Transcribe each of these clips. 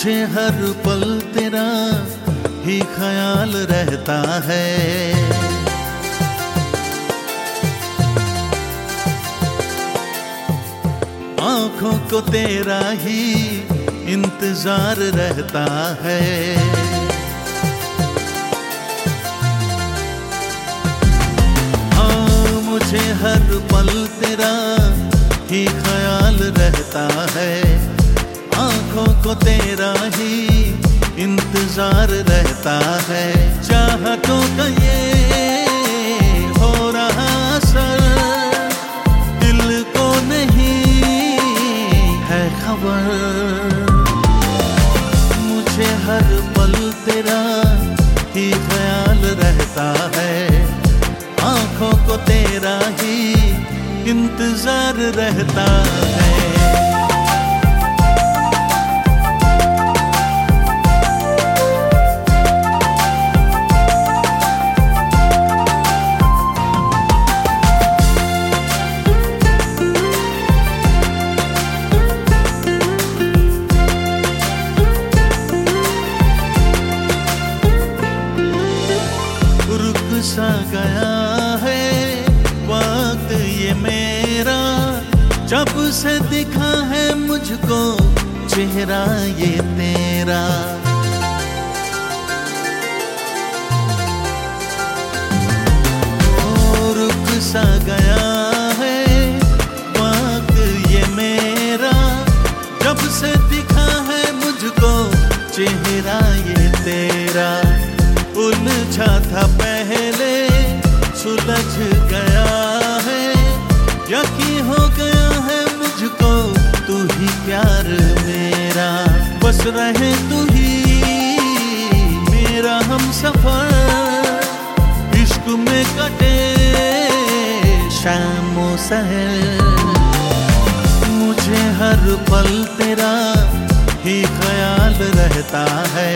मुझे हर पल तेरा ही ख्याल रहता है। आँखों को तेरा ही इंतजार रहता है। हाँ, मुझे हर पल तेरा ही ख्याल रहता है। आँखों को तेरा ही इंतजार रहता है। चाहतों का ये हो रहा असर दिल को नहीं है खबर। मुझे हर पल तेरा ही ख्याल रहता है। आँखों को तेरा ही इंतजार रहता है। सा गया है वक्त ये मेरा, जब से दिखा है मुझको चेहरा ये तेरा। रुक सा गया है वक्त ये मेरा, जब से दिखा है मुझको चेहरा ये तेरा। उलझा था पहले सुलझ गया है, यकीन हो गया है मुझको तू ही प्यार मेरा। बस रहे तू ही मेरा हम सफर, इश्क में कटे शाम सहर। मुझे हर पल तेरा ही ख्याल रहता है।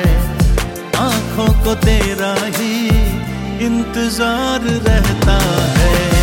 आँखों को तेरा ही इंतजार रहता है।